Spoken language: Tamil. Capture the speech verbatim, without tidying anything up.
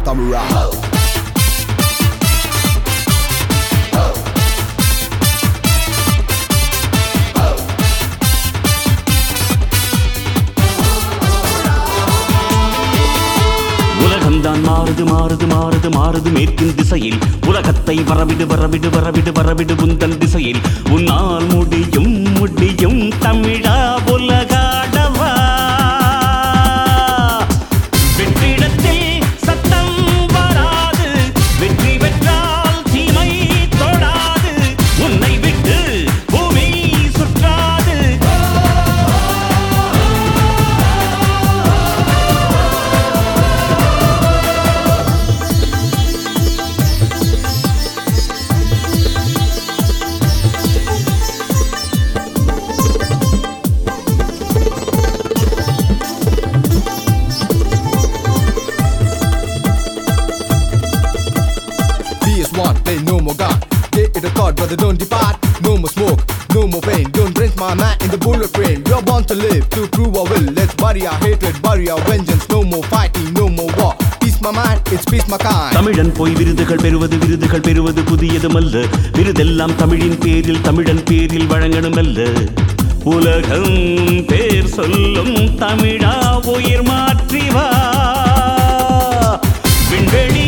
Tamura. உலகம்தான் மாறுது மாறுது மாறுது மாறுது மேற்கின் திசையில் உலகத்தை வரவிடு வரவிடு வரவிடு வரவிடு உந்தன் திசையில் உன்னால் முடியும் முடியும் தமிழா உலகாடவா வெற்றிடத்தில் சத்தம் வராது வெற்றி பெற்றால் தீமை தொடாது உன்னை விட்டு பூமி சுற்றாது Ain't no more God. Take it a thought, brother, don't depart. No more smoke, no more pain. Don't drench my mind in the bullet train. You're born to live, to prove our will. Let's bury our hatred, bury our vengeance. No more fighting, no more war. Peace my mind, it's peace my kind. தமிழன் போய் விருதுகள் பெறுவது விருதுகள் பெறுவது புதியதுமல்ல விருதெல்லாம் தமிழின் பேரில் தமிழன் பேரில் வழங்கணுமல்ல உலகம் பேர் சொல்லும் தமிழா உயிர் மாற்றி வா விண்வெளி